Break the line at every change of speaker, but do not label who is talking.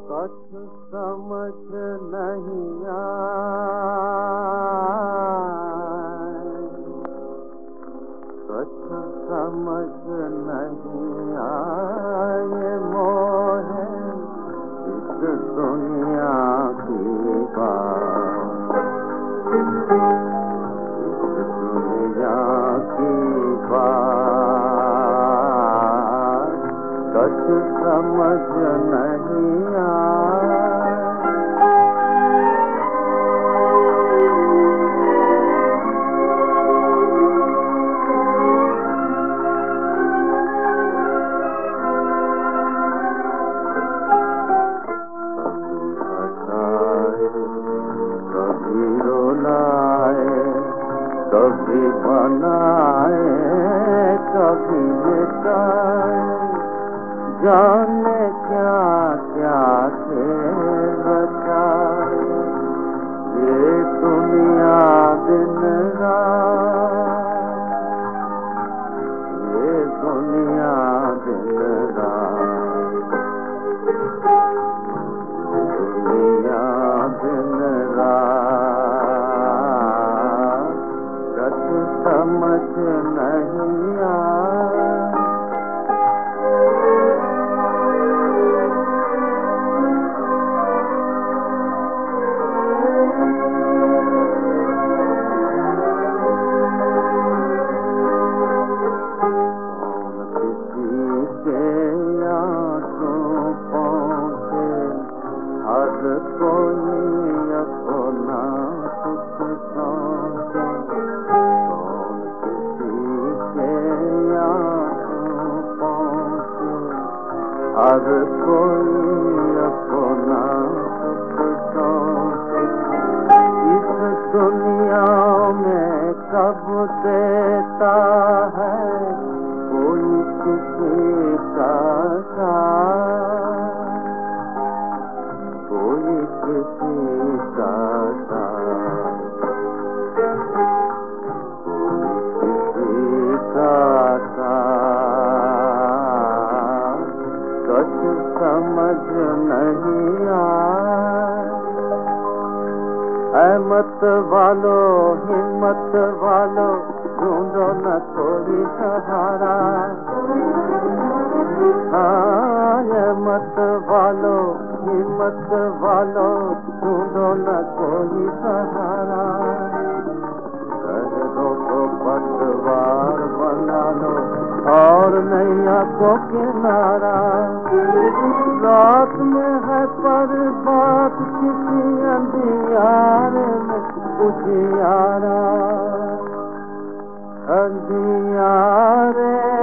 कुछ समझ नहीं कुछ समझ नहीं आए मोहे इस दुनिया की बात, इस दुनिया की बात कुछ समझ नहीं कभी रुलाए, कभी बनाए, कभी मिटाए, जाने क्या क्या खेल रचाए ये दुनिया दिन रात, ये दुनिया दिन रात, दुनिया दिन रात कुछ समझ नहीं कोई अपना सुख सोचे, कौन किसी के यहाँ पहुँचे, हर कोई अपना सुख सोचे। इस दुनिया में कब देता है कोई किसी का साथ, कोई किसी का साथ, कोई किसी का साथ कुछ समझ नहीं मत वालो हिम्मत वालो ढूंढो न कोई सहारा, मत वालो हिम्मत वालो ढूंढो न कोई सहारा, कर दो तो पतवार बना लो और नैया को किनारा, रात में है पर बात किसी अंधियारे में उजियारा, अंधियारे